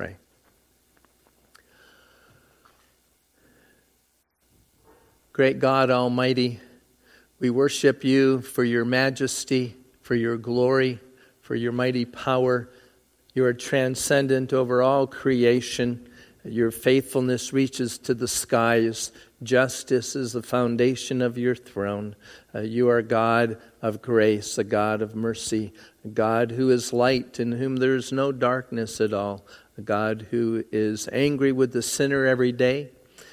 pray. Great God Almighty, we worship you for your majesty, for your glory, for your mighty power. You are transcendent over all creation. Your faithfulness reaches to the skies. Justice is the foundation of your throne. You are God of grace, a God of mercy, a God who is light, in whom there is no darkness at all, a God who is angry with the sinner every day,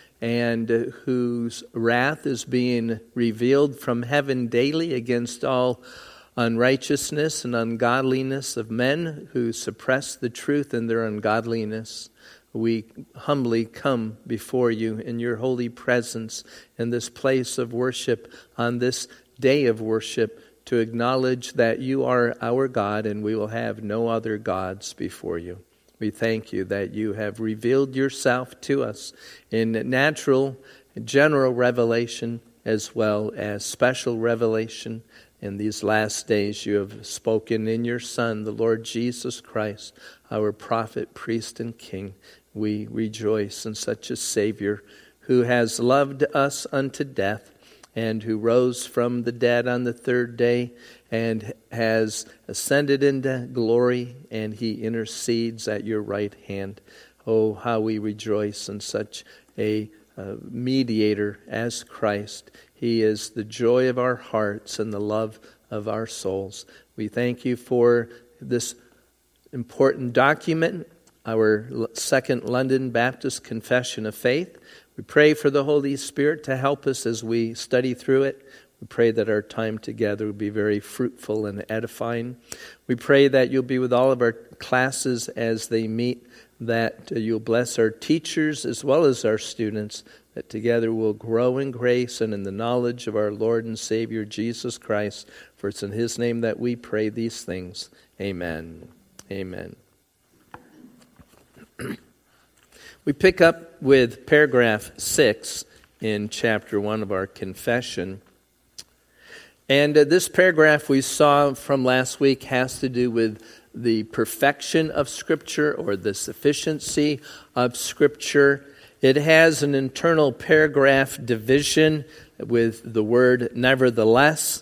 and whose wrath is being revealed from heaven daily against all unrighteousness and ungodliness of men who suppress the truth in their ungodliness. We humbly come before you in your holy presence in this place of worship, on this day of worship, to acknowledge that you are our God and we will have no other gods before you. We thank you that you have revealed yourself to us in natural, general revelation as well as special revelation. In these last days you have spoken in your Son, the Lord Jesus Christ, our prophet, priest, and king. We rejoice in such a Savior who has loved us unto death and who rose from the dead on the third day and has ascended into glory, and he intercedes at your right hand. Oh, how we rejoice in such a mediator as Christ. He is the joy of our hearts and the love of our souls. We thank you for this important document, our Second London Baptist Confession of Faith. We pray for the Holy Spirit to help us as we study through it. We pray that our time together will be very fruitful and edifying. We pray that you'll be with all of our classes as they meet, that you'll bless our teachers as well as our students, that together we'll grow in grace and in the knowledge of our Lord and Savior Jesus Christ. For it's in his name that we pray these things. Amen. Amen. We pick up with paragraph 6 in chapter 1 of our confession. And this paragraph we saw from last week has to do with the perfection of Scripture or the sufficiency of Scripture. It has an internal paragraph division with the word nevertheless.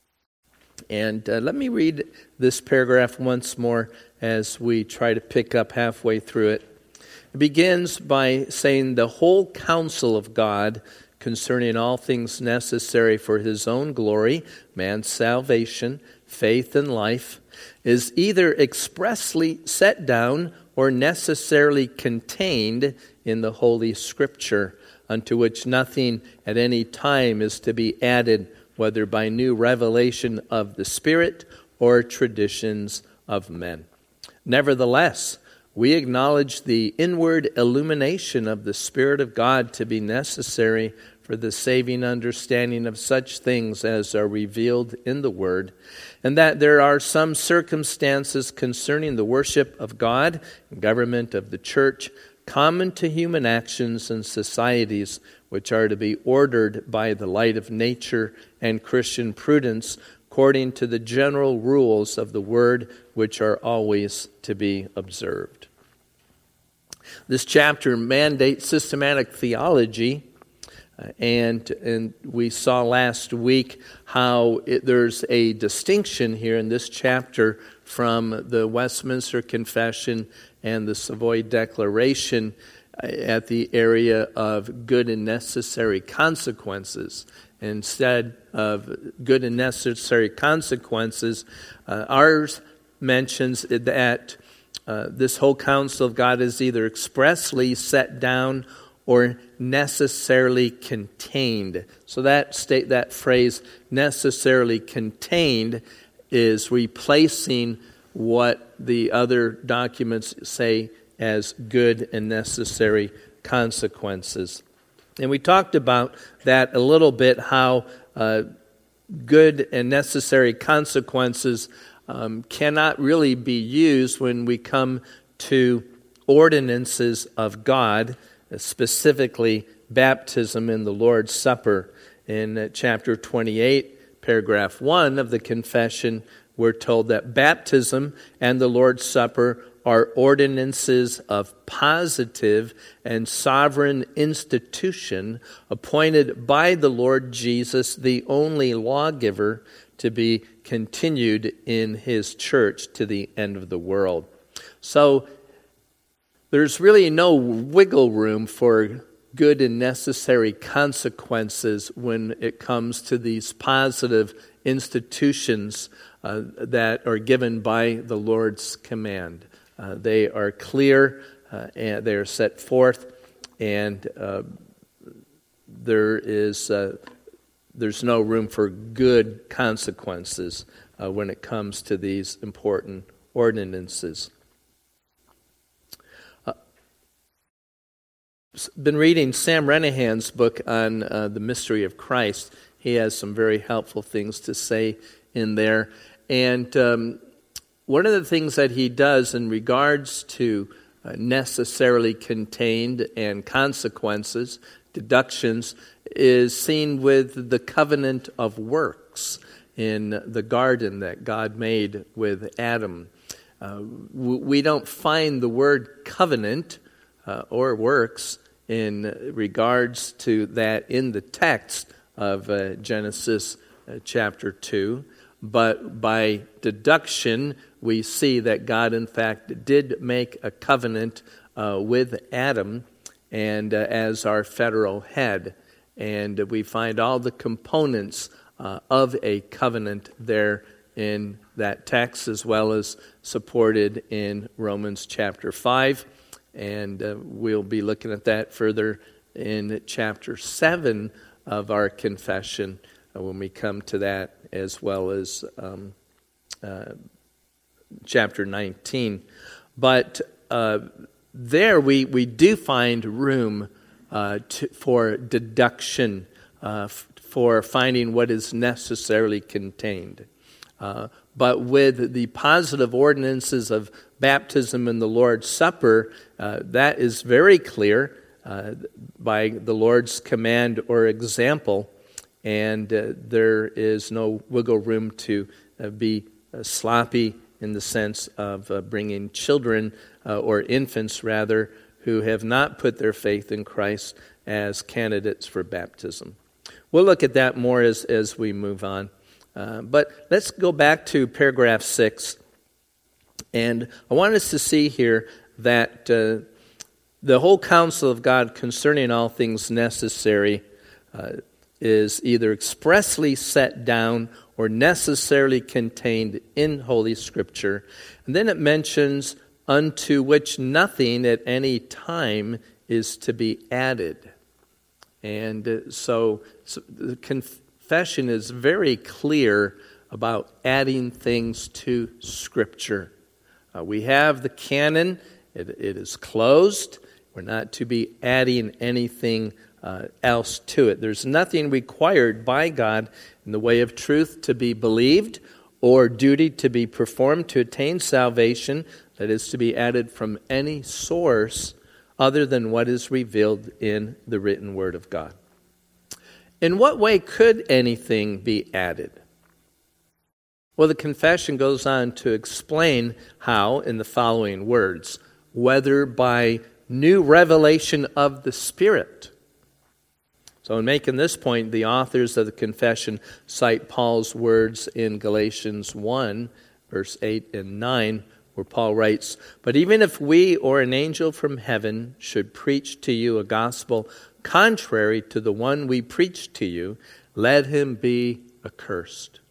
And let me read this paragraph once more as we try to pick up halfway through it. It begins by saying the whole counsel of God concerning all things necessary for his own glory, man's salvation, faith, and life, is either expressly set down or necessarily contained in the Holy Scripture, unto which nothing at any time is to be added, whether by new revelation of the Spirit or traditions of men. Nevertheless, we acknowledge the inward illumination of the Spirit of God to be necessary for the saving understanding of such things as are revealed in the Word, and that there are some circumstances concerning the worship of God and government of the church common to human actions and societies, which are to be ordered by the light of nature and Christian prudence, according to the general rules of the Word, which are always to be observed. This chapter mandates systematic theology, and we saw last week how there's a distinction here in this chapter from the Westminster Confession and the Savoy Declaration at the area of good and necessary consequences. Instead of good and necessary consequences, ours mentions that this whole counsel of God is either expressly set down or necessarily contained. So that phrase, necessarily contained, is replacing what the other documents say as good and necessary consequences. And we talked about that a little bit, how good and necessary consequences cannot really be used when we come to ordinances of God, specifically baptism in the Lord's Supper. In chapter 28, paragraph 1 of the confession, we're told that baptism and the Lord's Supper are ordinances of positive and sovereign institution appointed by the Lord Jesus, the only lawgiver, to be continued in his church to the end of the world. So there's really no wiggle room for good and necessary consequences when it comes to these positive institutions that are given by the Lord's command. They are clear, and they are set forth, and there's no room for good consequences when it comes to these important ordinances. Been reading Sam Renihan's book on the mystery of Christ. He has some very helpful things to say in there. And one of the things that he does in regards to necessarily contained and consequences, deductions, is seen with the covenant of works in the garden that God made with Adam. We don't find the word covenant or works in regards to that in the text of Genesis chapter 2, but by deduction we see that God in fact did make a covenant with Adam and as our federal head, and we find all the components of a covenant there in that text, as well as supported in Romans chapter 5. And we'll be looking at that further in chapter 7 of our confession when we come to that, as well as chapter 19. But there we do find room for deduction, for finding what is necessarily contained. But with the positive ordinances of baptism and the Lord's Supper, that is very clear by the Lord's command or example, and there is no wiggle room to be sloppy in the sense of bringing children, or infants rather, who have not put their faith in Christ as candidates for baptism. We'll look at that more as we move on. But let's go back to paragraph 6. And I want us to see here that the whole counsel of God concerning all things necessary is either expressly set down or necessarily contained in Holy Scripture. And then it mentions unto which nothing at any time is to be added. And so the confession is very clear about adding things to Scripture. We have the canon. It is closed. We're not to be adding anything else to it. There's nothing required by God in the way of truth to be believed or duty to be performed to attain salvation that is to be added from any source other than what is revealed in the written Word of God. In what way could anything be added? Well, the confession goes on to explain how in the following words: whether by new revelation of the Spirit. So in making this point, the authors of the confession cite Paul's words in Galatians 1, verse 8 and 9, where Paul writes, "But even if we or an angel from heaven should preach to you a gospel contrary to the one we preach to you, let him be accursed.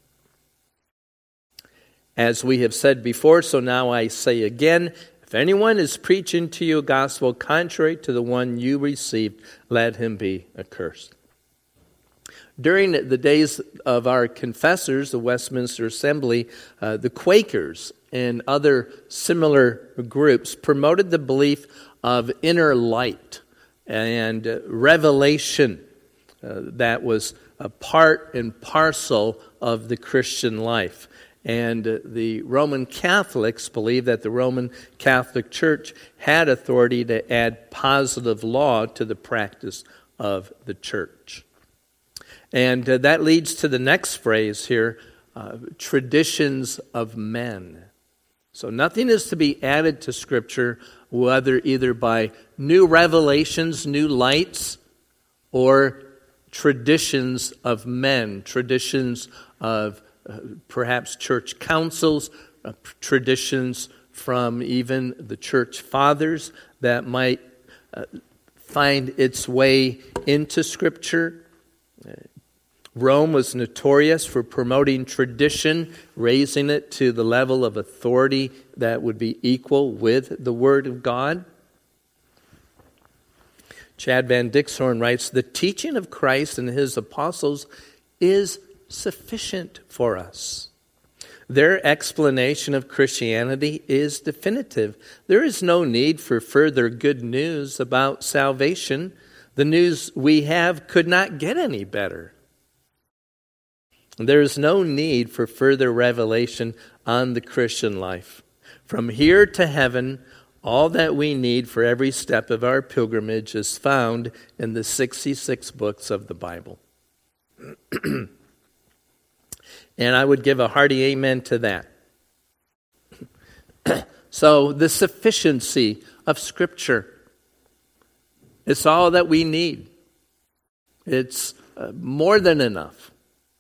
As we have said before, so now I say again, if anyone is preaching to you a gospel contrary to the one you received, let him be accursed." During the days of our confessors, the Westminster Assembly, the Quakers and other similar groups promoted the belief of inner light and revelation that was a part and parcel of the Christian life. And the Roman Catholics believe that the Roman Catholic Church had authority to add positive law to the practice of the church. And that leads to the next phrase here, traditions of men. So nothing is to be added to Scripture, whether either by new revelations, new lights, or traditions of men, traditions of perhaps church councils, traditions from even the church fathers that might find its way into Scripture. Rome was notorious for promoting tradition, raising it to the level of authority that would be equal with the Word of God. Chad Van Dixhorn writes, "The teaching of Christ and his apostles is sufficient for us. Their explanation of Christianity is definitive. There is no need for further good news about salvation. The news we have could not get any better. There is no need for further revelation on the Christian life. From here to heaven, all that we need for every step of our pilgrimage is found in the 66 books of the Bible." And I would give a hearty amen to that. So the sufficiency of Scripture, it's all that we need. It's more than enough.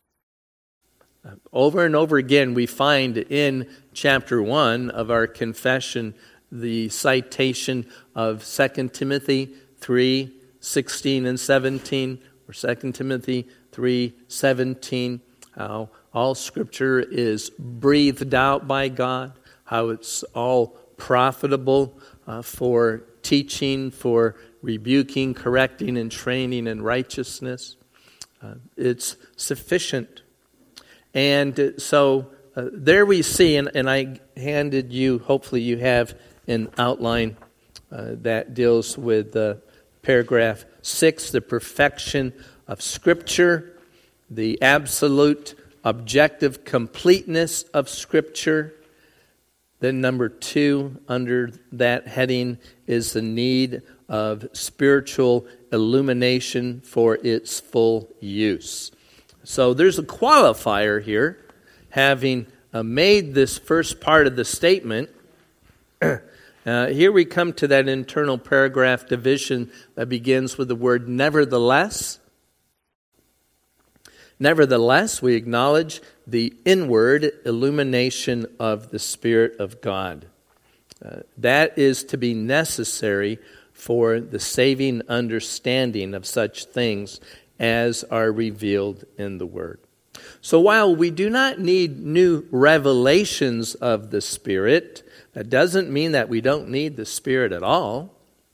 Over and over again, we find in chapter 1 of our confession the citation of 2 Timothy 3:16 and 17, or 2 Timothy 3:17, how all Scripture is breathed out by God, how it's all profitable for teaching, for rebuking, correcting, and training in righteousness. It's sufficient. And so there we see, and I handed you, hopefully you have an outline that deals with paragraph 6, the perfection of Scripture, the absolute objective completeness of Scripture. Then number 2, under that heading, is the need of spiritual illumination for its full use. So there's a qualifier here, having made this first part of the statement. Here we come to that internal paragraph division that begins with the word nevertheless. Nevertheless, we acknowledge the inward illumination of the Spirit of God. That is to be necessary for the saving understanding of such things as are revealed in the Word. So while we do not need new revelations of the Spirit, that doesn't mean that we don't need the Spirit at all.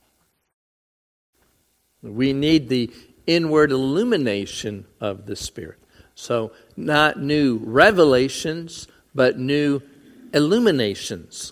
We need the inward illumination of the Spirit. So not new revelations, but new illuminations.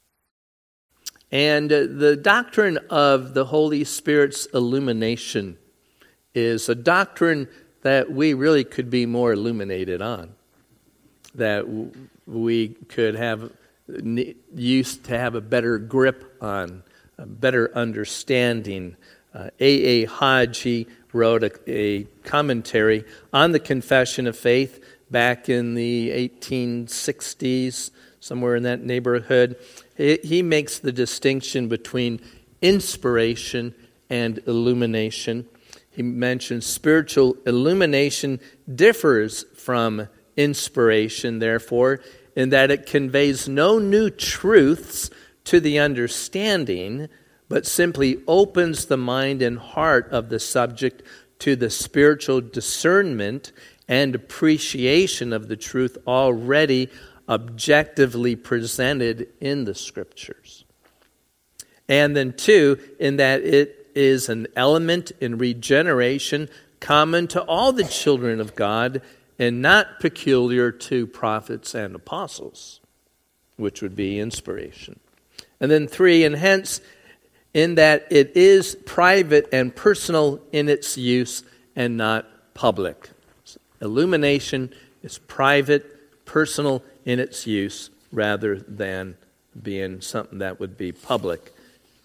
And the doctrine of the Holy Spirit's illumination is a doctrine that we really could be more illuminated on, that we could have used to have a better grip on, a better understanding. A. Hodge, he wrote a commentary on the Confession of Faith back in the 1860s, somewhere in that neighborhood. He makes the distinction between inspiration and illumination. He mentions spiritual illumination differs from inspiration, therefore, in that it conveys no new truths to the understanding, but simply opens the mind and heart of the subject to the spiritual discernment and appreciation of the truth already objectively presented in the Scriptures. And then 2, in that it is an element in regeneration common to all the children of God and not peculiar to prophets and apostles, which would be inspiration. And then 3, and hence, in that it is private and personal in its use and not public. Illumination is private, personal in its use, rather than being something that would be public.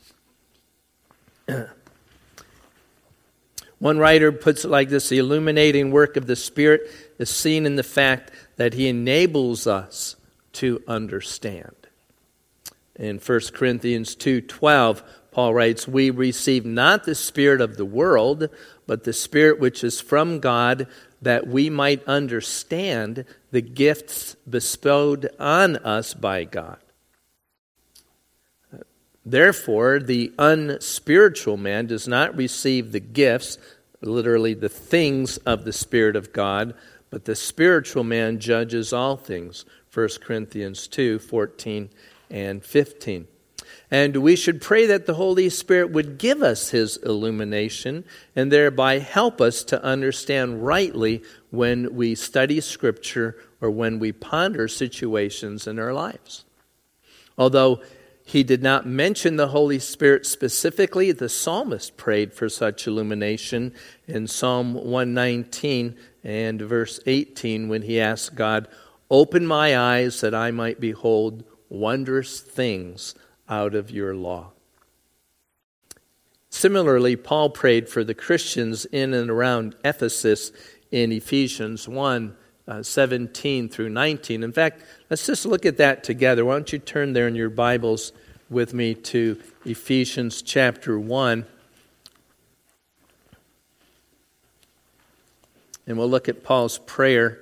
One writer puts it like this: the illuminating work of the Spirit is seen in the fact that He enables us to understand. In 1 Corinthians 2:12, Paul writes, "We receive not the spirit of the world, but the Spirit which is from God, that we might understand the gifts bestowed on us by God." Therefore, the unspiritual man does not receive the gifts, literally the things of the Spirit of God, but the spiritual man judges all things. 1 Corinthians 2:14 and 15. And we should pray that the Holy Spirit would give us His illumination and thereby help us to understand rightly when we study Scripture or when we ponder situations in our lives. Although he did not mention the Holy Spirit specifically, the psalmist prayed for such illumination in Psalm 119 and verse 18 when he asked God, "Open my eyes that I might behold wondrous things out of your law." Similarly, Paul prayed for the Christians in and around Ephesus in Ephesians 1:17 through 19. In fact, let's just look at that together. Why don't you turn there in your Bibles with me to Ephesians chapter 1. And we'll look at Paul's prayer.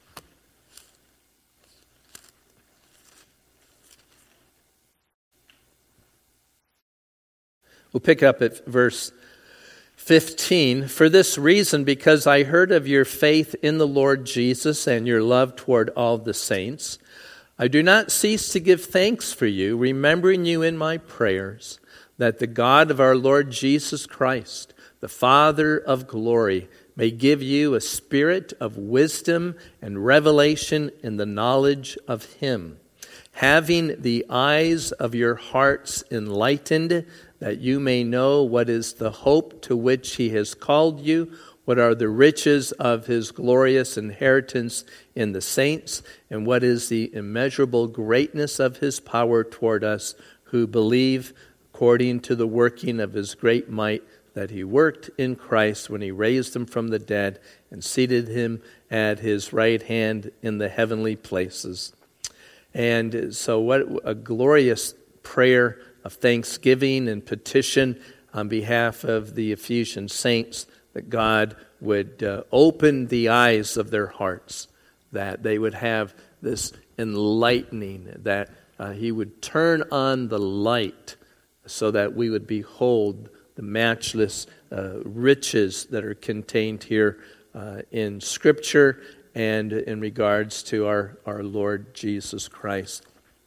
We'll pick up at verse 15. "For this reason, because I heard of your faith in the Lord Jesus and your love toward all the saints, I do not cease to give thanks for you, remembering you in my prayers, that the God of our Lord Jesus Christ, the Father of glory, may give you a spirit of wisdom and revelation in the knowledge of Him, having the eyes of your hearts enlightened, that you may know what is the hope to which He has called you, what are the riches of His glorious inheritance in the saints, and what is the immeasurable greatness of His power toward us who believe, according to the working of His great might, that He worked in Christ when He raised Him from the dead and seated Him at His right hand in the heavenly places." And so what a glorious prayer of thanksgiving and petition on behalf of the Ephesian saints, that God would open the eyes of their hearts, that they would have this enlightening, that He would turn on the light so that we would behold the matchless riches that are contained here in Scripture and in regards to our Lord Jesus Christ.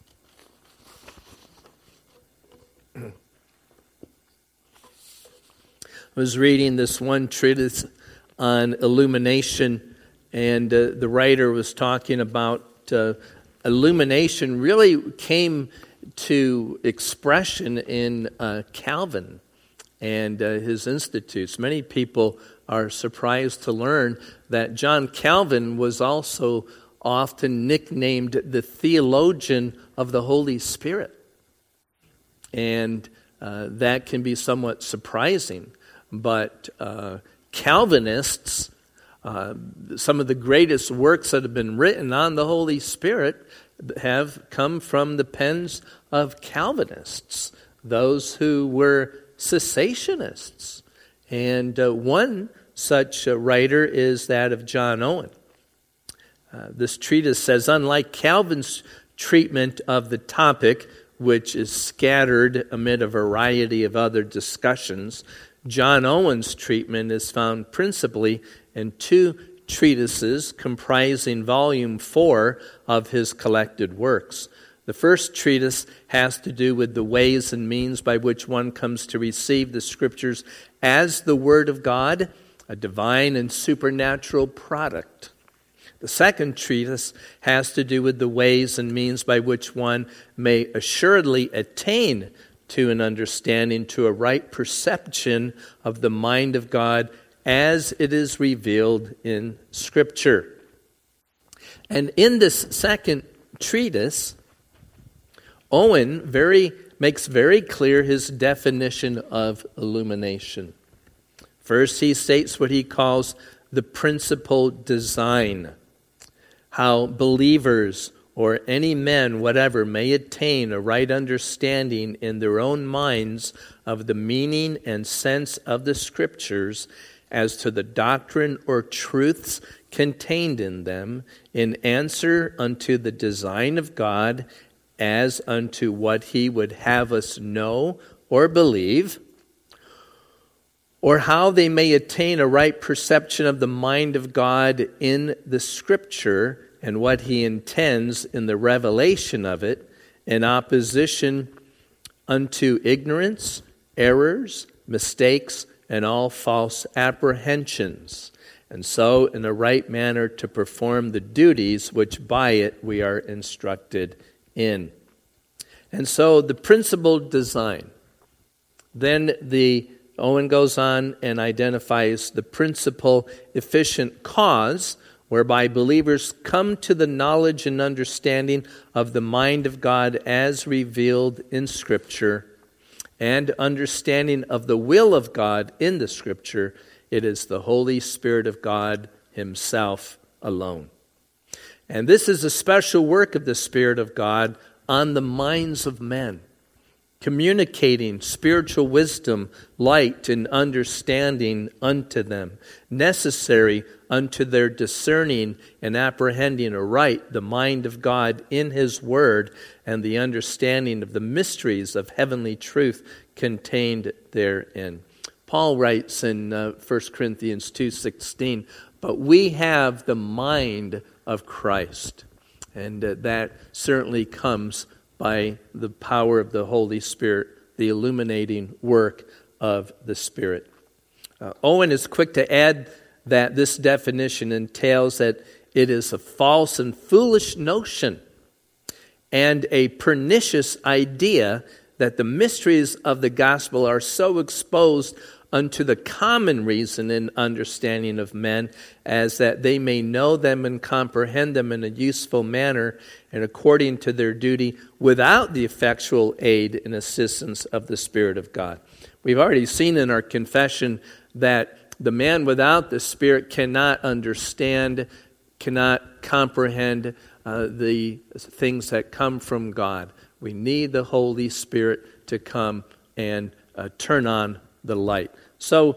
I was reading this one treatise on illumination, and the writer was talking about illumination really came to expression in Calvin and his institutes. Many people are surprised to learn that John Calvin was also often nicknamed the theologian of the Holy Spirit. And that can be somewhat surprising. But Calvinists, some of the greatest works that have been written on the Holy Spirit have come from the pens of Calvinists, those who were cessationists. And one such writer is that of John Owen. This treatise says, unlike Calvin's treatment of the topic, which is scattered amid a variety of other discussions, John Owen's treatment is found principally in two treatises comprising volume 4 of his collected works. The first treatise has to do with the ways and means by which one comes to receive the Scriptures as the Word of God, a divine and supernatural product. The second treatise has to do with the ways and means by which one may assuredly attain to an understanding, to a right perception of the mind of God as it is revealed in Scripture. And in this second treatise, Owen makes very clear his definition of illumination. First, he states what he calls the principal design, how believers or any men whatever may attain a right understanding in their own minds of the meaning and sense of the Scriptures as to the doctrine or truths contained in them, in answer unto the design of God, as unto what he would have us know or believe, or how they may attain a right perception of the mind of God in the Scripture and what he intends in the revelation of it, in opposition unto ignorance, errors, mistakes, and all false apprehensions, and so in a right manner to perform the duties which by it we are instructed in. And so the principled design. Then Owen goes on and identifies the principal efficient cause whereby believers come to the knowledge and understanding of the mind of God as revealed in Scripture, and understanding of the will of God in the Scripture. It is the Holy Spirit of God himself alone. And this is a special work of the Spirit of God on the minds of men, communicating spiritual wisdom, light, and understanding unto them, necessary unto their discerning and apprehending aright the mind of God in his word, and the understanding of the mysteries of heavenly truth contained therein. Paul writes in 1 Corinthians 2:16, but we have the mind of Christ. And that certainly comes by the power of the Holy Spirit, the illuminating work of the Spirit. Owen is quick to add that this definition entails that it is a false and foolish notion and a pernicious idea that the mysteries of the gospel are so exposed unto the common reason and understanding of men, as that they may know them and comprehend them in a useful manner and according to their duty, without the effectual aid and assistance of the Spirit of God. We've already seen in our confession that the man without the Spirit cannot understand, cannot comprehend the things that come from God. We need the Holy Spirit to come and turn on the light. So,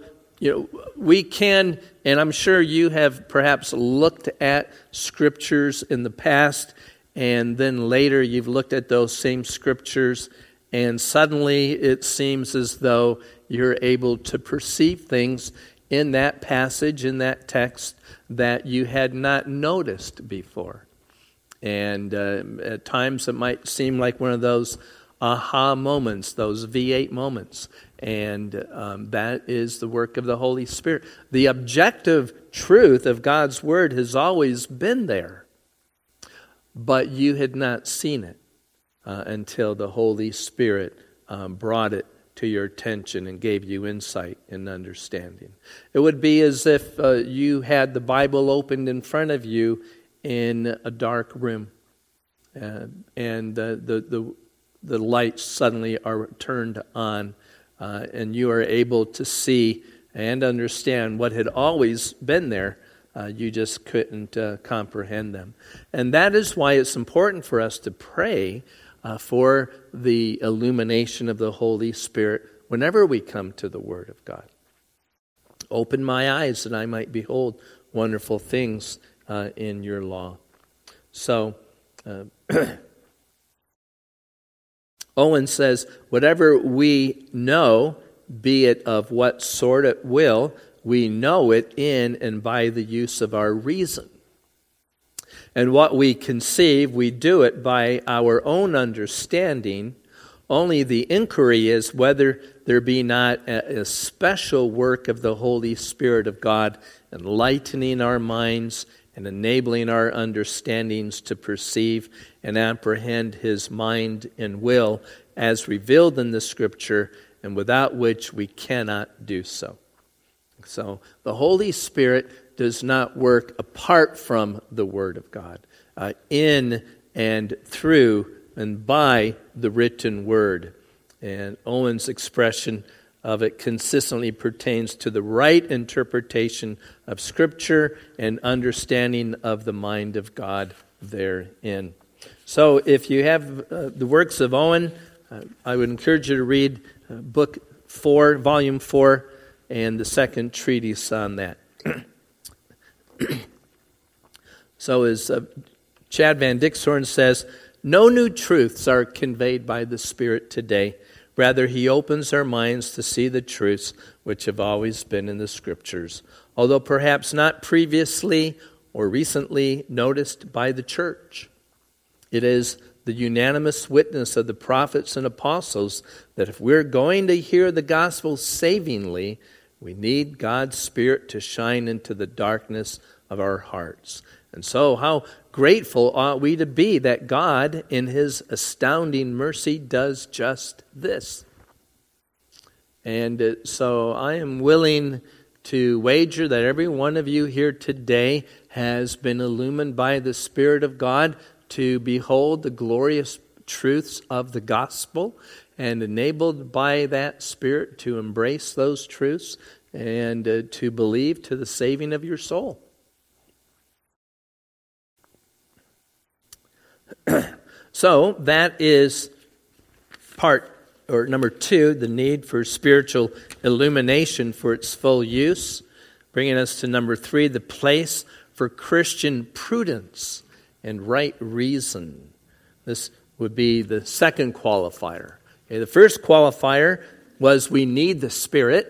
we can, and I'm sure you have perhaps looked at scriptures in the past, and then later you've looked at those same scriptures, and suddenly it seems as though you're able to perceive things in that passage, in that text, that you had not noticed before. And at times it might seem like one of those aha moments, those V8 moments. And that is the work of the Holy Spirit. The objective truth of God's Word has always been there, but you had not seen it until the Holy Spirit brought it to your attention and gave you insight and understanding. It would be as if you had the Bible opened in front of you in a dark room, and the lights suddenly are turned on, and you are able to see and understand what had always been there. You just couldn't comprehend them. And that is why it's important for us to pray for the illumination of the Holy Spirit whenever we come to the Word of God. Open my eyes that I might behold wonderful things in your law. So, Owen says, whatever we know, be it of what sort it will, we know it in and by the use of our reason. And what we conceive, we do it by our own understanding. Only the inquiry is whether there be not a special work of the Holy Spirit of God enlightening our minds and enabling our understandings to perceive and apprehend His mind and will as revealed in the Scripture, and without which we cannot do so. So the Holy Spirit does not work apart from the Word of God, in and through and by the written Word. And Owen's expression of it consistently pertains to the right interpretation of Scripture and understanding of the mind of God therein. So if you have the works of Owen, I would encourage you to read book 4, volume 4, and the second treatise on that. So as Chad Van Dixhorn says, no new truths are conveyed by the Spirit today. Rather, he opens our minds to see the truths which have always been in the Scriptures, although perhaps not previously or recently noticed by the church. It is the unanimous witness of the prophets and apostles that if we're going to hear the gospel savingly, we need God's Spirit to shine into the darkness of our hearts. And so how grateful ought we to be that God, in His astounding mercy, does just this. And so I am willing to wager that every one of you here today has been illumined by the Spirit of God to behold the glorious truths of the gospel and enabled by that Spirit to embrace those truths and to believe to the saving of your soul. So that is number 2, the need for spiritual illumination for its full use, bringing us to number 3, the place for Christian prudence and right reason. This would be the second qualifier. Okay, the first qualifier was we need the Spirit.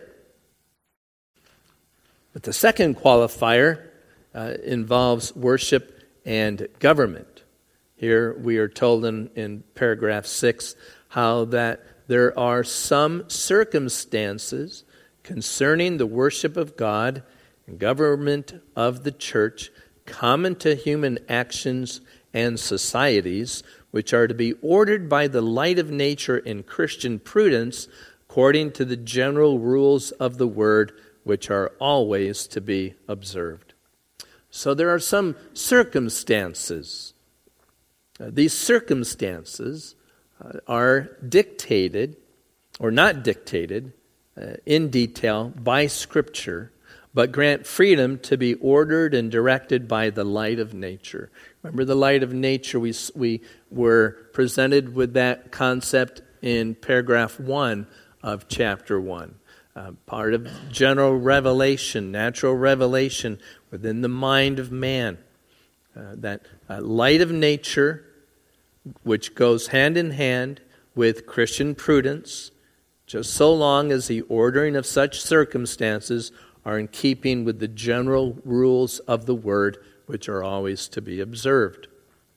But the second qualifier involves worship and government. Here we are told in paragraph 6 how that there are some circumstances concerning the worship of God and government of the church common to human actions and societies, which are to be ordered by the light of nature and Christian prudence according to the general rules of the word, which are always to be observed. So there are some circumstances. These circumstances are dictated, or not dictated, in detail by Scripture, but grant freedom to be ordered and directed by the light of nature. Remember the light of nature, we were presented with that concept in paragraph 1 of chapter 1. Part of general revelation, natural revelation within the mind of man. That light of nature, which goes hand in hand with Christian prudence, just so long as the ordering of such circumstances are in keeping with the general rules of the Word, which are always to be observed.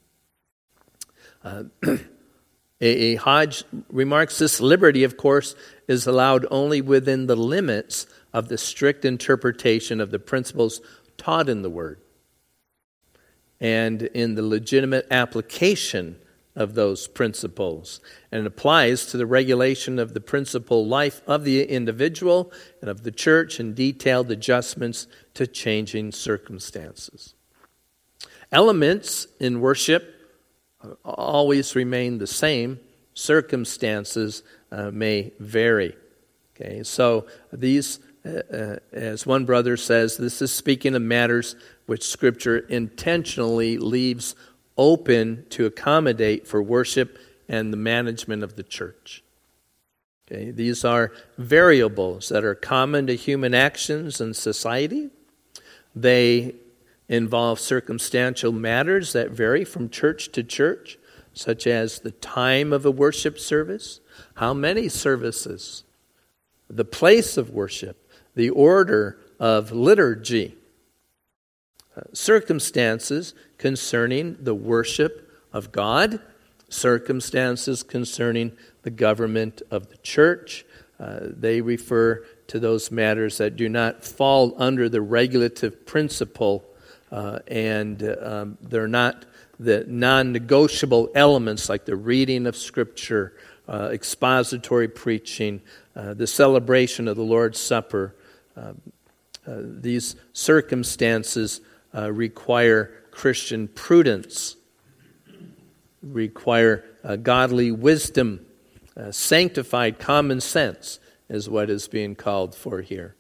A. Hodge remarks, this liberty, of course, is allowed only within the limits of the strict interpretation of the principles taught in the Word and in the legitimate application of those principles. And it applies to the regulation of the principal life of the individual and of the church and detailed adjustments to changing circumstances. Elements in worship always remain the same. Circumstances may vary. Okay, so these, as one brother says, this is speaking of matters which Scripture intentionally leaves open to accommodate for worship and the management of the church. Okay, these are variables that are common to human actions and society. They involve circumstantial matters that vary from church to church, such as the time of a worship service, how many services, the place of worship, the order of liturgy, circumstances concerning the worship of God, circumstances concerning the government of the church. They refer to those matters that do not fall under the regulative principle and they're not the non-negotiable elements like the reading of Scripture, expository preaching, the celebration of the Lord's Supper. These circumstances require Christian prudence, require godly wisdom, sanctified common sense is what is being called for here.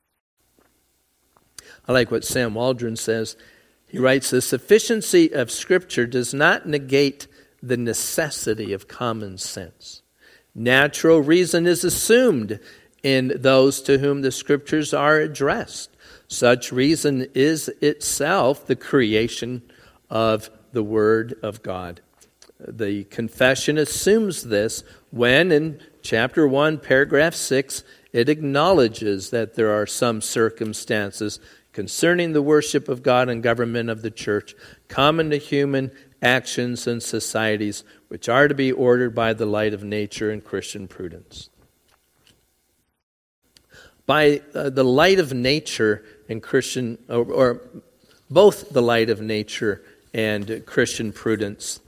I like what Sam Waldron says. He writes, the sufficiency of Scripture does not negate the necessity of common sense. Natural reason is assumed in those to whom the Scriptures are addressed. Such reason is itself the creation of the Word of God. The confession assumes this when, in chapter 1, paragraph 6, it acknowledges that there are some circumstances concerning the worship of God and government of the church common to human actions and societies, which are to be ordered by the light of nature and Christian prudence. By the light of nature and Christian, or both the light of nature and Christian prudence,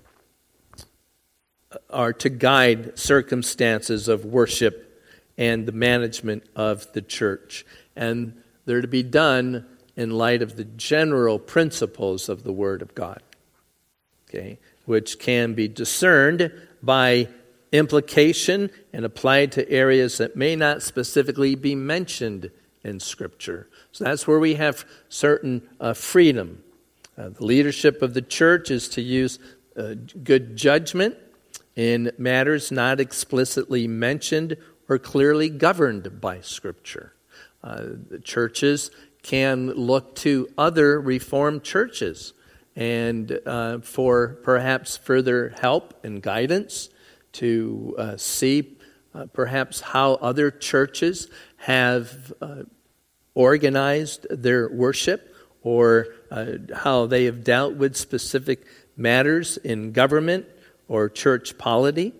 are to guide circumstances of worship and the management of the church. And they're to be done in light of the general principles of the Word of God, okay, which can be discerned by implication and applied to areas that may not specifically be mentioned in Scripture. So that's where we have certain freedom. The leadership of the church is to use good judgment in matters not explicitly mentioned or clearly governed by Scripture. The churches can look to other Reformed churches and for perhaps further help and guidance to see perhaps how other churches have organized their worship or how they have dealt with specific matters in government or church polity.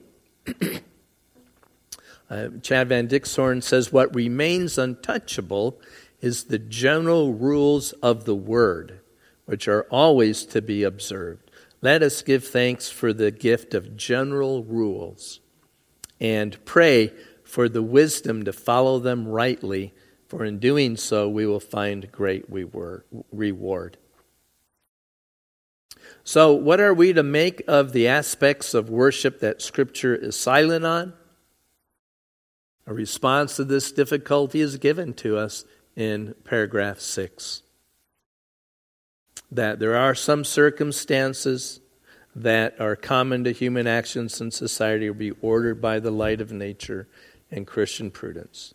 Chad Van Dixhorn says, what remains untouchable is the general rules of the Word, which are always to be observed. Let us give thanks for the gift of general rules and pray for the wisdom to follow them rightly, for in doing so we will find great reward. So what are we to make of the aspects of worship that Scripture is silent on? A response to this difficulty is given to us in paragraph 6. That there are some circumstances that are common to human actions in society will be ordered by the light of nature and Christian prudence.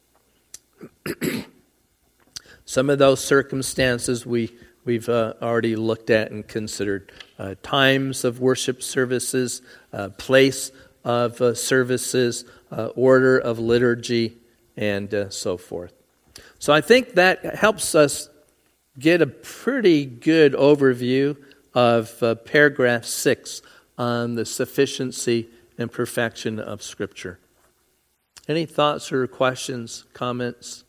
Some of those circumstances we've already looked at and considered. Times of worship services, place of services, order of liturgy, and so forth. So I think that helps us get a pretty good overview of paragraph 6 on the sufficiency and perfection of Scripture. Any thoughts or questions, comments?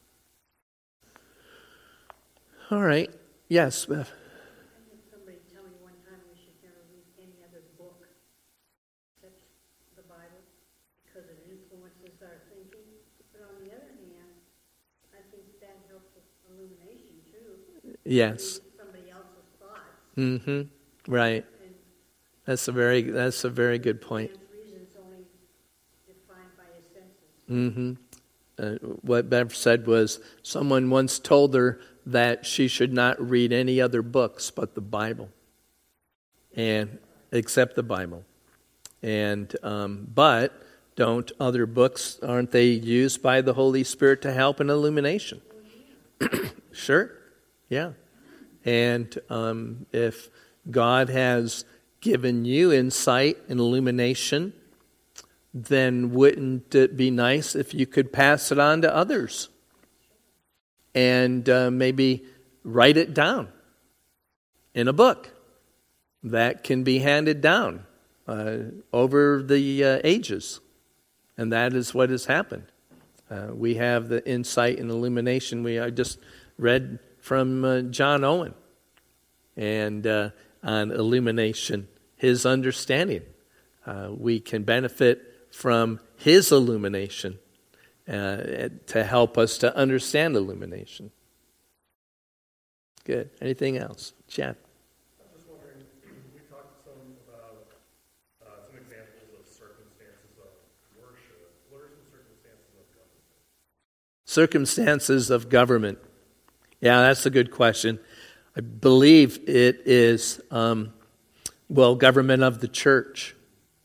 All right. Yes, Beth. Somebody tell me one time we should never read any other book except the Bible because it influences our thinking. But on the other hand, I think that helps with illumination too. Yes. Somebody else's thoughts. Mm-hmm. Right. And That's a very good point. man's reason's only defined by his senses. Mm-hmm. What Bev said was someone once told her that she should not read any other books but the Bible, and except the Bible. And but don't other books, aren't they used by the Holy Spirit to help in illumination? Sure, yeah. And if God has given you insight and illumination, then wouldn't it be nice if you could pass it on to others? And maybe write it down in a book that can be handed down over the ages. And that is what has happened. We have the insight and illumination. I just read from John Owen and on illumination, his understanding. We can benefit from his illumination to help us to understand illumination. Good. Anything else? Chad? I was just wondering, we talked some about some examples of circumstances of worship. What are some circumstances of government? Circumstances of government. Yeah, that's a good question. I believe it is, government of the church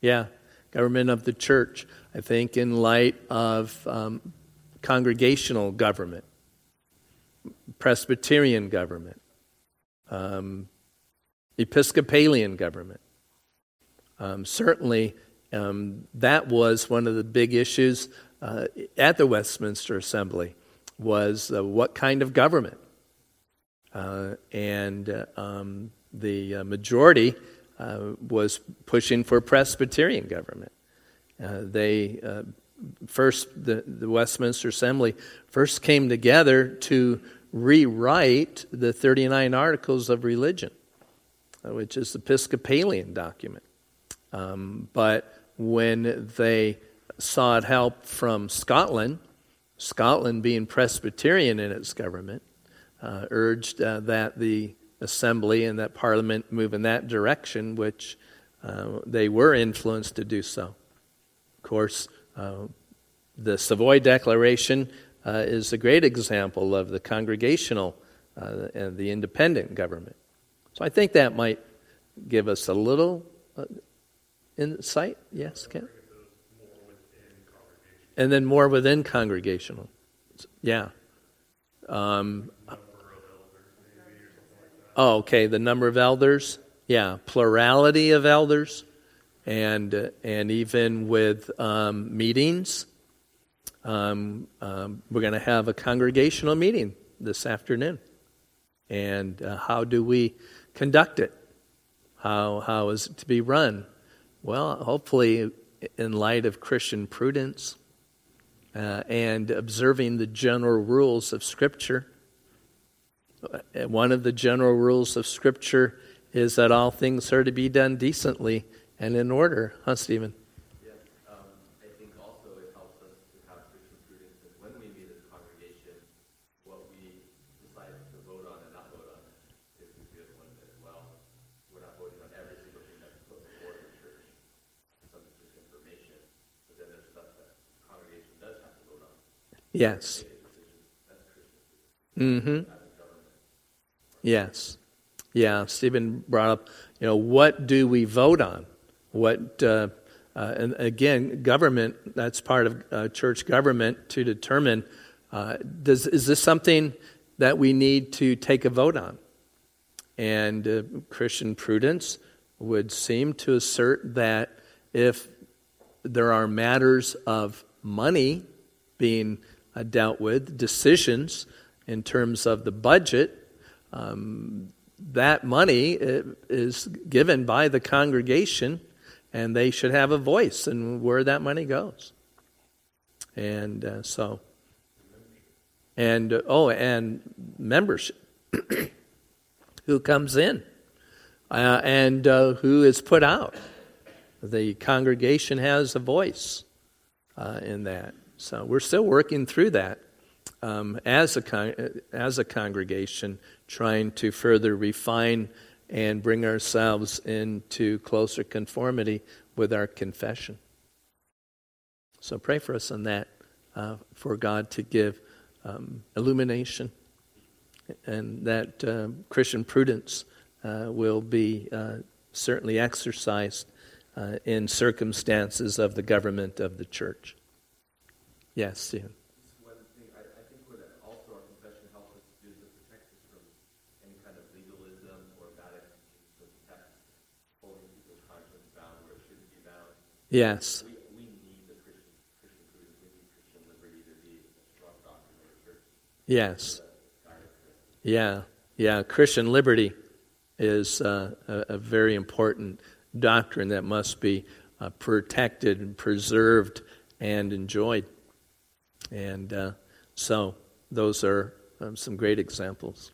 Yeah, government of the church. I think in light of congregational government, Presbyterian government, Episcopalian government. Certainly, that was one of the big issues at the Westminster Assembly, was what kind of government. And the majority was pushing for Presbyterian government. The Westminster Assembly first came together to rewrite the 39 Articles of Religion, which is the Episcopalian document. But when they sought help from Scotland being Presbyterian in its government, urged that the Assembly and that Parliament move in that direction, which they were influenced to do so. Of course, the Savoy Declaration is a great example of the congregational and the independent government. So I think that might give us a little insight. Yes, Ken? And then more within congregational. Yeah. Okay, the number of elders. Yeah, plurality of elders. And even with meetings. We're going to have a congregational meeting this afternoon. And how do we conduct it? How is it to be run? Well, hopefully in light of Christian prudence and observing the general rules of Scripture. One of the general rules of Scripture is that all things are to be done decently and in order. Huh, Stephen? I think also it helps us to have Christian prudence that when we meet as a congregation, what we decide to vote on and not vote on is good one as well. We're not voting on every single thing that's put before the church. Some is just information, but then there's stuff that the congregation does have to vote on. Yes. That's Christian. Yes. Yeah, Stephen brought up, what do we vote on? And again, government, that's part of church government to determine, is this something that we need to take a vote on? And Christian prudence would seem to assert that if there are matters of money being dealt with, decisions in terms of the budget, that money is given by the congregation, and they should have a voice in where that money goes. And and membership, who comes in, and who is put out. The congregation has a voice in that. So we're still working through that as a congregation, trying to further refine and bring ourselves into closer conformity with our confession. So pray for us on that, for God to give illumination, and that Christian prudence will be certainly exercised in circumstances of the government of the church. Yes, Stephen. One thing I think what also our confession helps us to do is to protect us from any kind of legalism or bad execution, to protect holding people's conscience bound where it shouldn't be bound. Yes. We need the Christian prudence, we need Christian liberty to be a strong doctrine of the church. Yes. Yeah. Christian liberty is a very important doctrine that must be protected and preserved and enjoyed. And so those are some great examples.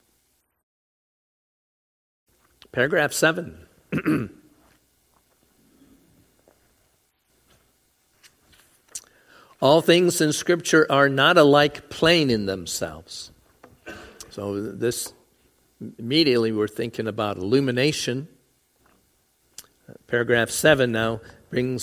Paragraph 7. All things in Scripture are not alike plain in themselves. So this, immediately we're thinking about illumination. Paragraph 7 now brings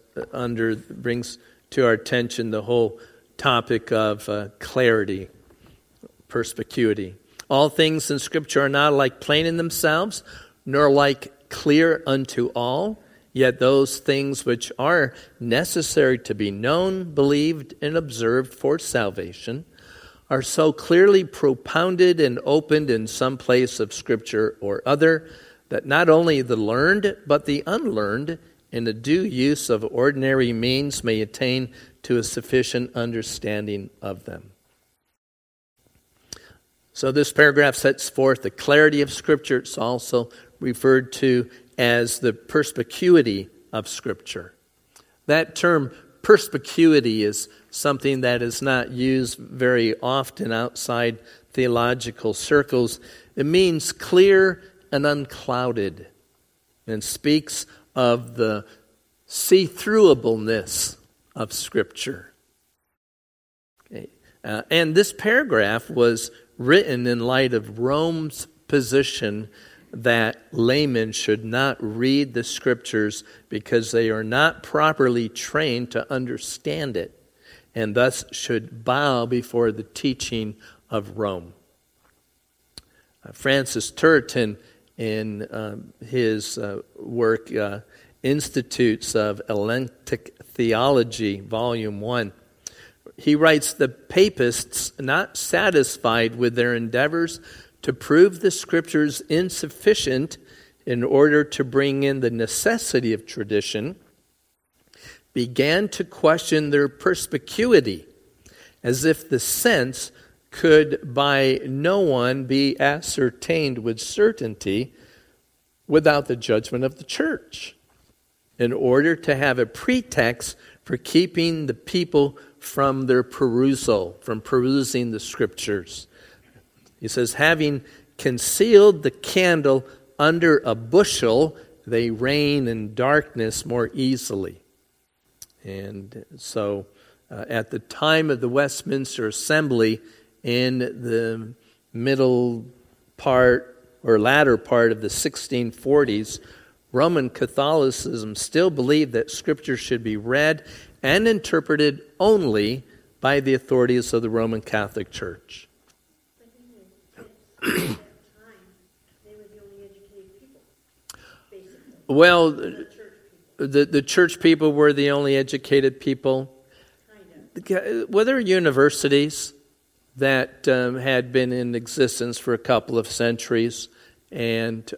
to our attention the whole topic of clarity, perspicuity. All things in Scripture are not alike plain in themselves, nor alike clear unto all. Yet those things which are necessary to be known, believed, and observed for salvation are so clearly propounded and opened in some place of Scripture or other that not only the learned but the unlearned in the due use of ordinary means may attain to a sufficient understanding of them. So this paragraph sets forth the clarity of Scripture. It's also referred to as the perspicuity of Scripture. That term, perspicuity, is something that is not used very often outside theological circles. It means clear and unclouded, and speaks of the see-throughableness of Scripture. Okay. And this paragraph was written in light of Rome's position that laymen should not read the Scriptures because they are not properly trained to understand it, and thus should bow before the teaching of Rome. Francis Turretin, in his work, Institutes of Elenctic Theology, Volume 1, he writes, "The papists, not satisfied with their endeavors to prove the Scriptures insufficient in order to bring in the necessity of tradition, began to question their perspicuity, as if the sense could by no one be ascertained with certainty without the judgment of the church, in order to have a pretext for keeping the people from their perusal, from perusing the Scriptures." He says, "Having concealed the candle under a bushel, they reign in darkness more easily." And so at the time of the Westminster Assembly, in the middle part or latter part of the 1640s, Roman Catholicism still believed that Scripture should be read and interpreted only by the authorities of the Roman Catholic Church. At that time, they were the only educated people, basically. Well, The church people, the church people were the only educated people. kind of. Well, there were universities that had been in existence for a couple of centuries, and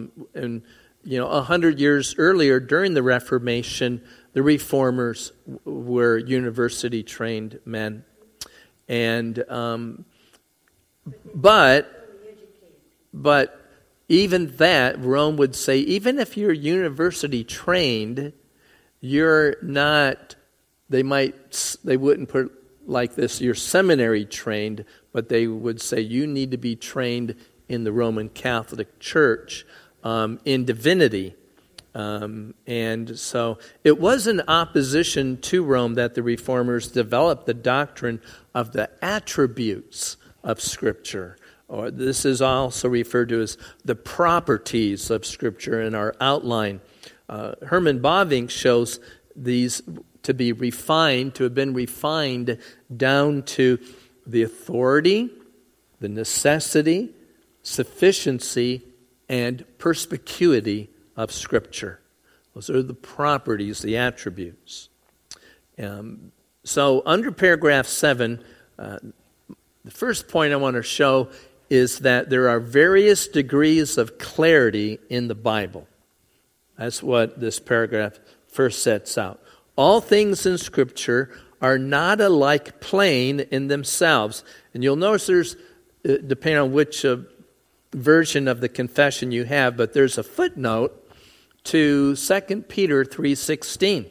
100 years earlier, during the Reformation, the Reformers were university-trained men, and but even that, Rome would say, even if you're university-trained, you're not. They wouldn't put it like this, you're seminary trained, but they would say you need to be trained in the Roman Catholic Church in divinity. And so it was in opposition to Rome that the Reformers developed the doctrine of the attributes of Scripture. Or this is also referred to as the properties of Scripture in our outline. Herman Bavinck shows these to be refined, to have been refined down to the authority, the necessity, sufficiency, and perspicuity of Scripture. Those are the properties, the attributes. So under paragraph 7, the first point I want to show is that there are various degrees of clarity in the Bible. That's what this paragraph first sets out. All things in Scripture are not alike plain in themselves. And you'll notice there's, depending on which version of the confession you have, but there's a footnote to 2 Peter 3:16.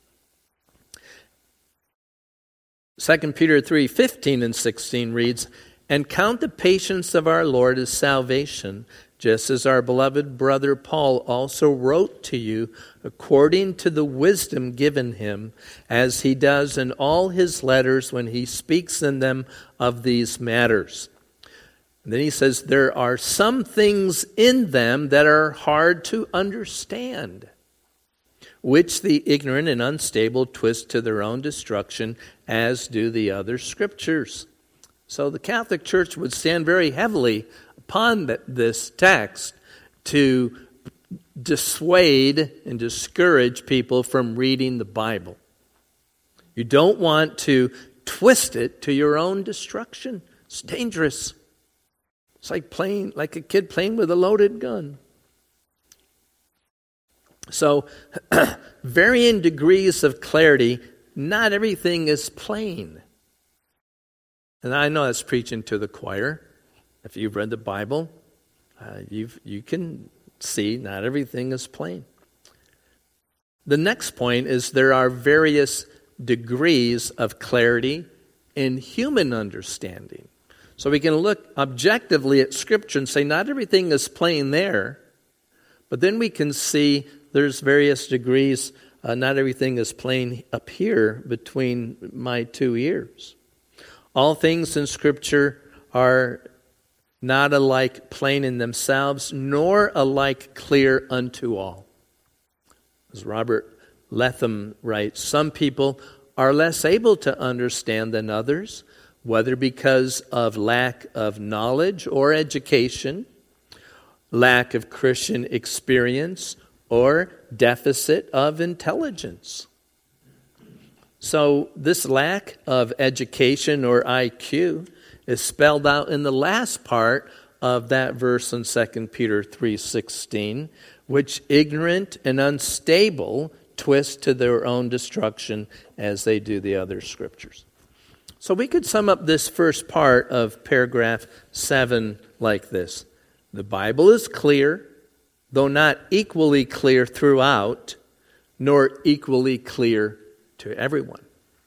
2 Peter 3:15 and 16 reads, "And count the patience of our Lord as salvation, just as our beloved brother Paul also wrote to you according to the wisdom given him, as he does in all his letters when he speaks in them of these matters." And then he says, there are some things in them that are hard to understand, which the ignorant and unstable twist to their own destruction, as do the other Scriptures. So the Catholic Church would stand very heavily upon this text to dissuade and discourage people from reading the Bible. You don't want to twist it to your own destruction. It's dangerous. It's like a kid playing with a loaded gun. So, varying degrees of clarity, not everything is plain. And I know that's preaching to the choir. If you've read the Bible, you can see not everything is plain. The next point is there are various degrees of clarity in human understanding. So we can look objectively at Scripture and say not everything is plain there, but then we can see there's various degrees. Not everything is plain up here between my two ears. All things in Scripture are not alike plain in themselves, nor alike clear unto all. As Robert Letham writes, some people are less able to understand than others, whether because of lack of knowledge or education, lack of Christian experience, or deficit of intelligence. So this lack of education or IQ is spelled out in the last part of that verse in 2 Peter 3:16, which ignorant and unstable twist to their own destruction as they do the other scriptures. So we could sum up this first part of paragraph 7 like this. The Bible is clear, though not equally clear throughout, nor equally clear to everyone.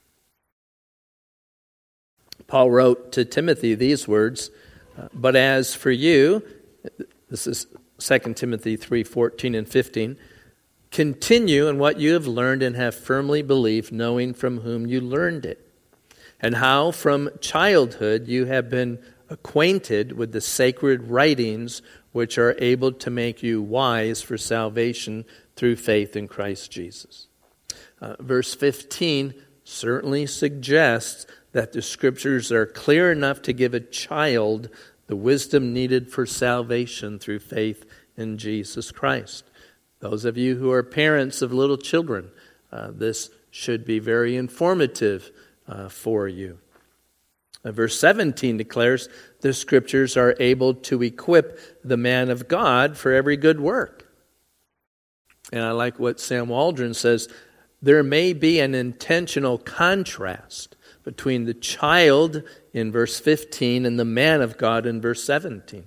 Paul wrote to Timothy these words, but as for you, this is 2 Timothy 3:14 and 15, continue in what you have learned and have firmly believed, knowing from whom you learned it, and how from childhood you have been acquainted with the sacred writings which are able to make you wise for salvation through faith in Christ Jesus. Verse 15 certainly suggests that the Scriptures are clear enough to give a child the wisdom needed for salvation through faith in Jesus Christ. Those of you who are parents of little children, this should be very informative for you. Verse 17 declares the Scriptures are able to equip the man of God for every good work. And I like what Sam Waldron says, there may be an intentional contrast between the child in verse 15 and the man of God in verse 17.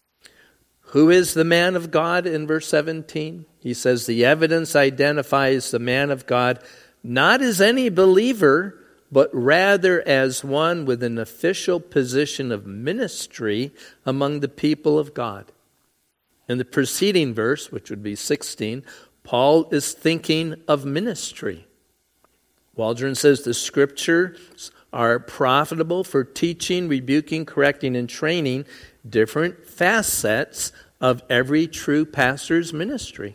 Who is the man of God in verse 17? He says the evidence identifies the man of God not as any believer, but rather as one with an official position of ministry among the people of God. In the preceding verse, which would be 16, Paul is thinking of ministry. Waldron says the Scriptures are profitable for teaching, rebuking, correcting, and training different facets of every true pastor's ministry.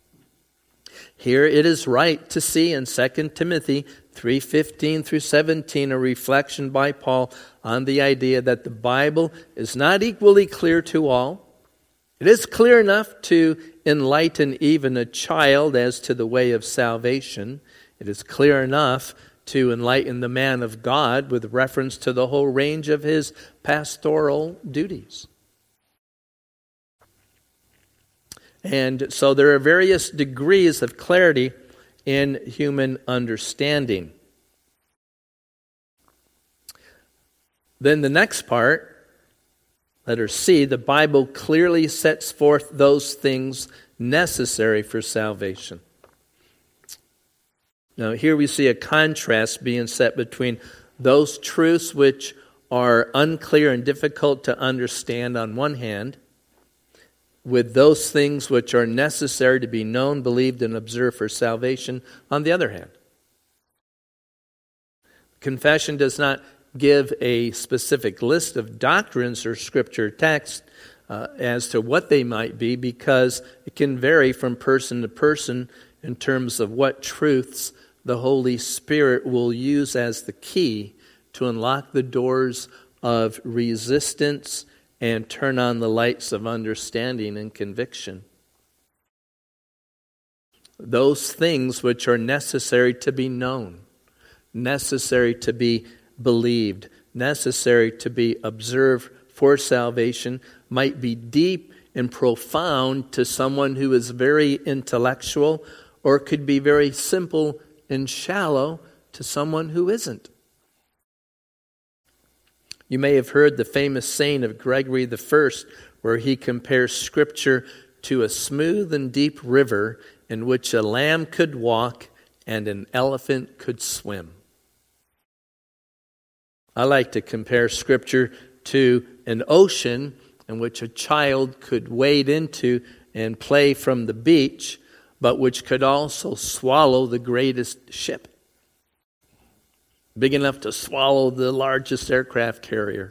Here it is right to see in 2 Timothy 3:15 through 17 a reflection by Paul on the idea that the Bible is not equally clear to all. It is clear enough to enlighten even a child as to the way of salvation. It is clear enough to enlighten the man of God with reference to the whole range of his pastoral duties. And so there are various degrees of clarity in human understanding. Then the next part, letter C, the Bible clearly sets forth those things necessary for salvation. Now here we see a contrast being set between those truths which are unclear and difficult to understand on one hand, with those things which are necessary to be known, believed, and observed for salvation on the other hand. Confession does not give a specific list of doctrines or scripture texts as to what they might be, because it can vary from person to person in terms of what truths the Holy Spirit will use as the key to unlock the doors of resistance and turn on the lights of understanding and conviction. those things which are necessary to be known, necessary to be believed, necessary to be observed for salvation, might be deep and profound to someone who is very intellectual, or could be very simple and shallow to someone who isn't. You may have heard the famous saying of Gregory I, where he compares Scripture to a smooth and deep river in which a lamb could walk and an elephant could swim. I like to compare Scripture to an ocean in which a child could wade into and play from the beach, but which could also swallow the greatest ship, big enough to swallow the largest aircraft carrier.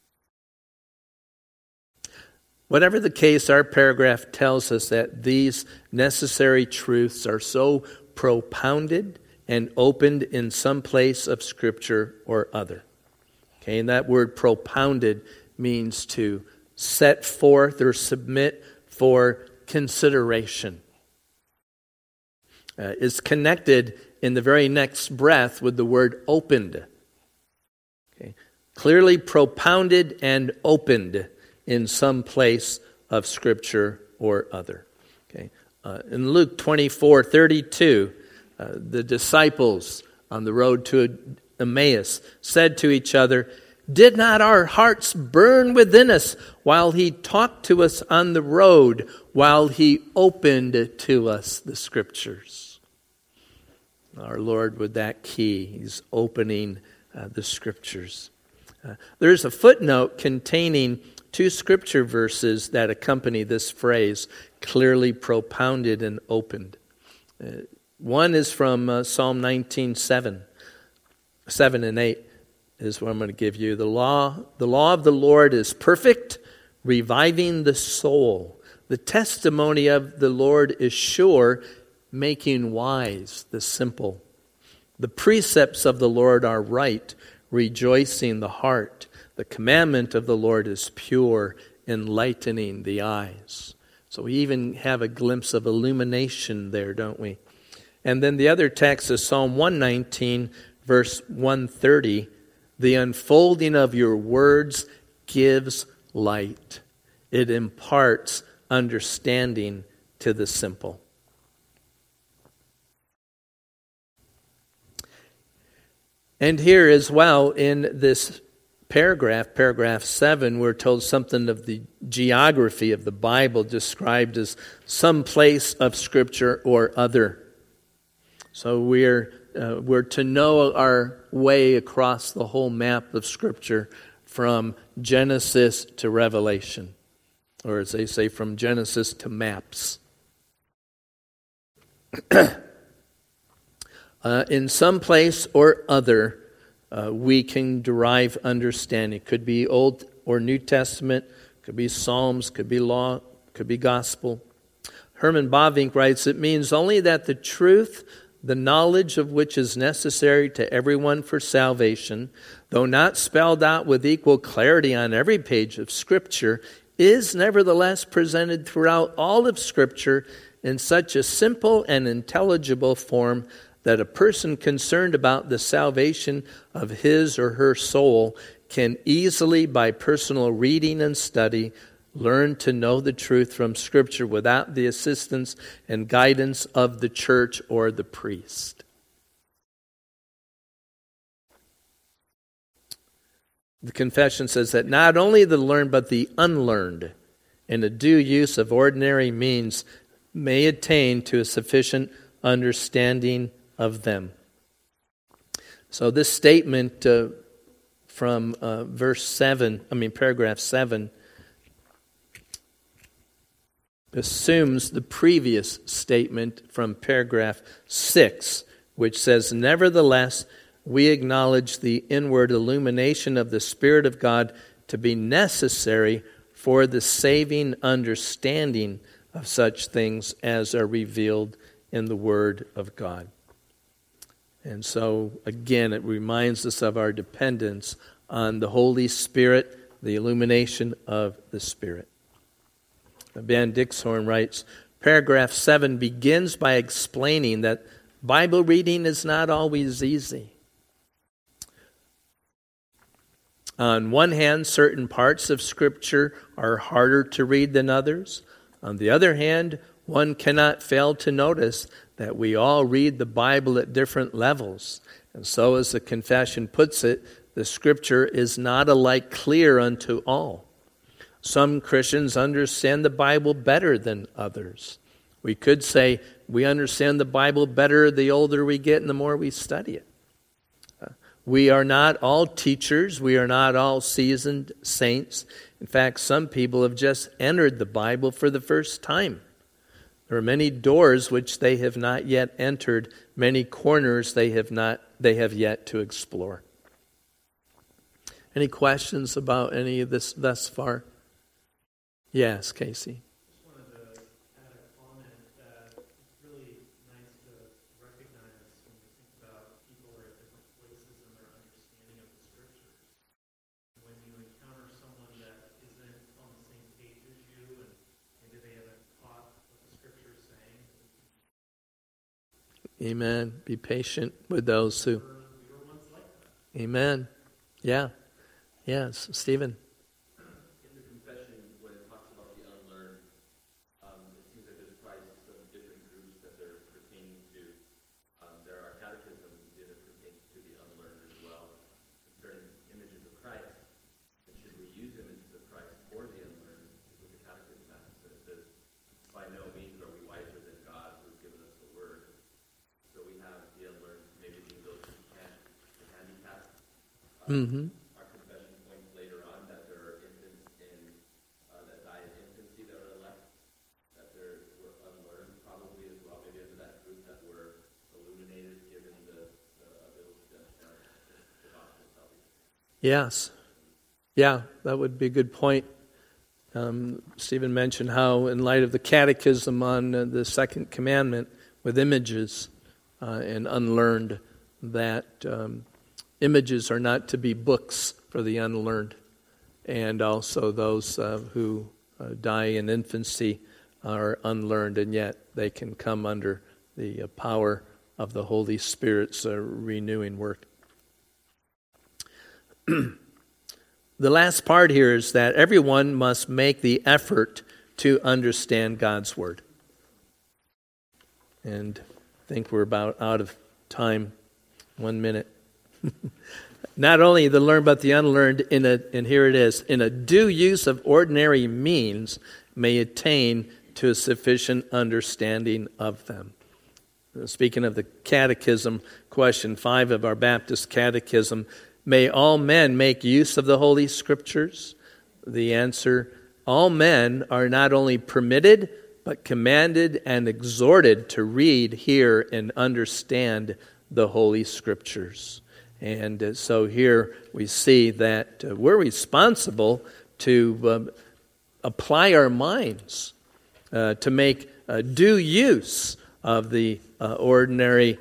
Whatever the case, our paragraph tells us that these necessary truths are so propounded and opened in some place of Scripture or other. Okay, and that word propounded means to set forth or submit for consideration. Is connected in the very next breath with the word opened. Okay. Clearly propounded and opened in some place of Scripture or other. Okay. In Luke 24:32, the disciples on the road to Emmaus said to each other, "Did not our hearts burn within us while he talked to us on the road, while he opened to us the Scriptures?" Our Lord with that key, He's opening the Scriptures. There's a footnote containing 2 Scripture verses that accompany this phrase, clearly propounded and opened. One is from Psalm 19:7. 7 and 8 is what I'm going to give you. The law of the Lord is perfect, reviving the soul. The testimony of the Lord is sure, making wise the simple. The precepts of the Lord are right, rejoicing the heart. The commandment of the Lord is pure, enlightening the eyes. So we even have a glimpse of illumination there, don't we? And then the other text is Psalm 119, verse 130. The unfolding of your words gives light. It imparts understanding to the simple. And here as well in this paragraph 7, we're told something of the geography of the Bible described as some place of Scripture or other. So we're to know our way across the whole map of Scripture from Genesis to Revelation, or as they say, from Genesis to maps. In some place or other, we can derive understanding. Could be Old or New Testament, could be Psalms, could be law, could be gospel. Herman Bavinck writes, it means only that the truth, the knowledge of which is necessary to everyone for salvation, though not spelled out with equal clarity on every page of Scripture, is nevertheless presented throughout all of Scripture in such a simple and intelligible form that a person concerned about the salvation of his or her soul can easily, by personal reading and study, learn to know the truth from Scripture without the assistance and guidance of the church or the priest. The confession says that not only the learned but the unlearned, in a due use of ordinary means, may attain to a sufficient understanding of them. So this statement from paragraph 7 assumes the previous statement from paragraph 6, which says, nevertheless, we acknowledge the inward illumination of the Spirit of God to be necessary for the saving understanding of such things as are revealed in the Word of God. And so, again, it reminds us of our dependence on the Holy Spirit, the illumination of the Spirit. Ben Dixhorn writes, Paragraph 7 begins by explaining that Bible reading is not always easy. On one hand, certain parts of Scripture are harder to read than others. On the other hand, one cannot fail to notice that we all read the Bible at different levels. And so, as the confession puts it, the Scripture is not alike clear unto all. Some Christians understand the Bible better than others. We could say we understand the Bible better the older we get and the more we study it. We are not all teachers. We are not all seasoned saints. In fact, some people have just entered the Bible for the first time. There are many doors which they have not yet entered, many corners they have yet to explore. Any questions about any of this thus far? Yes, Casey. Just wanted to add a comment that it's really nice to recognize when we think about people are at different places in their understanding of the Scriptures. When you encounter someone that isn't on the same page as you and maybe they haven't caught what the Scripture is saying. Amen. Be patient with those who... Amen. Yeah. Yes. Stephen. In the confession, when it talks about the unlearned, it seems like there's probably some different groups that they're pertaining to. There are catechisms that pertain to the unlearned as well, concerning images of Christ. And should we use images of Christ for the unlearned? Is what the catechism asks. And it says, by no means are we wiser than God who has given us the word. So we have the unlearned, maybe those who can't, the handicapped. Mm-hmm. Our confession points later on that there are infants that die in infancy that are elect, that were unlearned probably as well, maybe under that group that were illuminated given the ability to understand the gospel salvation. Yes. Yeah, that would be a good point. Stephen mentioned how, in light of the catechism on the second commandment with images and unlearned, that images are not to be books for the unlearned. And also those who die in infancy are unlearned, and yet they can come under the power of the Holy Spirit's renewing work. The last part here is that everyone must make the effort to understand God's Word. And I think we're about out of time. 1 minute. Not only the learned but the unlearned, and here it is, in a due use of ordinary means may attain to a sufficient understanding of them. Speaking of the catechism, question 5 of our Baptist catechism, may all men make use of the Holy Scriptures? The answer, all men are not only permitted, but commanded and exhorted to read, hear, and understand the Holy Scriptures. And so here we see that we're responsible to apply our minds, to make due use of the ordinary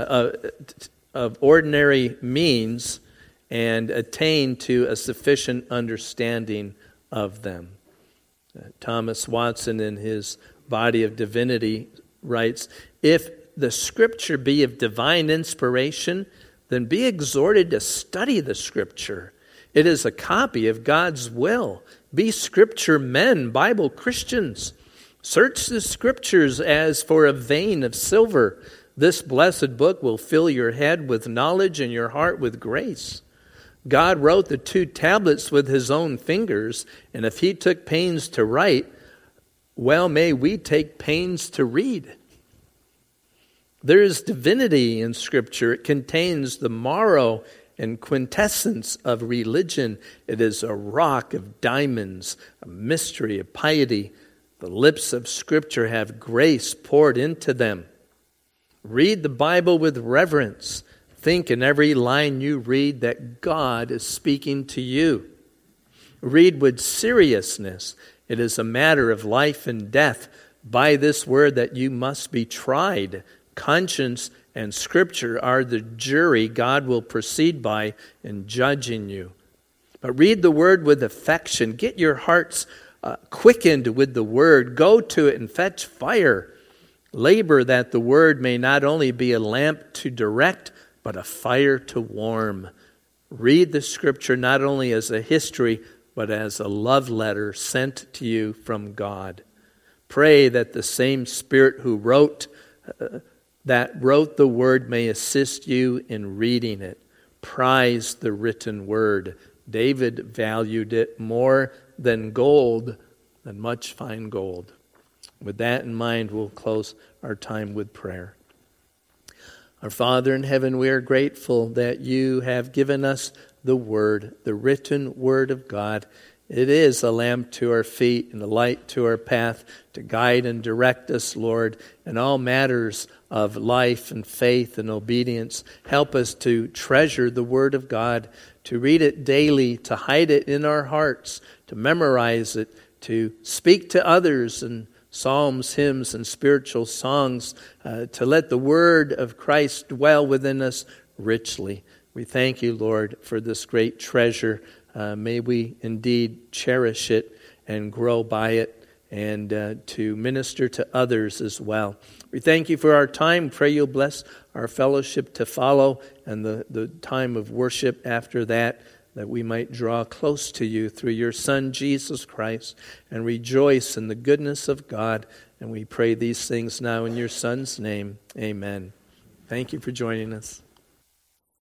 means and attain to a sufficient understanding of them. Thomas Watson, in his Body of Divinity, writes, if the Scripture be of divine inspiration, then be exhorted to study the Scripture. It is a copy of God's will. Be Scripture men, Bible Christians. Search the Scriptures as for a vein of silver. This blessed book will fill your head with knowledge and your heart with grace. God wrote the 2 tablets with his own fingers, and if he took pains to write, well, may we take pains to read. There is divinity in Scripture. It contains the marrow and quintessence of religion. It is a rock of diamonds, a mystery of piety. The lips of Scripture have grace poured into them. Read the Bible with reverence. Think in every line you read that God is speaking to you. Read with seriousness. It is a matter of life and death. By this word that you must be tried. Conscience and Scripture are the jury God will proceed by in judging you. But read the word with affection. Get your hearts quickened with the word. Go to it and fetch fire. Labor that the word may not only be a lamp to direct, but a fire to warm. Read the scripture not only as a history, but as a love letter sent to you from God. Pray that the same Spirit who wrote the word may assist you in reading it. Prize the written word. David valued it more than gold, than much fine gold. With that in mind, we'll close our time with prayer. Our Father in heaven, we are grateful that you have given us the Word, the written Word of God. It is a lamp to our feet and a light to our path to guide and direct us, Lord, in all matters of life and faith and obedience. Help us to treasure the Word of God, to read it daily, to hide it in our hearts, to memorize it, to speak to others and psalms, hymns, and spiritual songs, to let the word of Christ dwell within us richly. We thank you, Lord, for this great treasure. May we indeed cherish it and grow by it and to minister to others as well. We thank you for our time. Pray you'll bless our fellowship to follow and the time of worship after that we might draw close to you through your Son, Jesus Christ, and rejoice in the goodness of God. And we pray these things now in your Son's name. Amen. Thank you for joining us.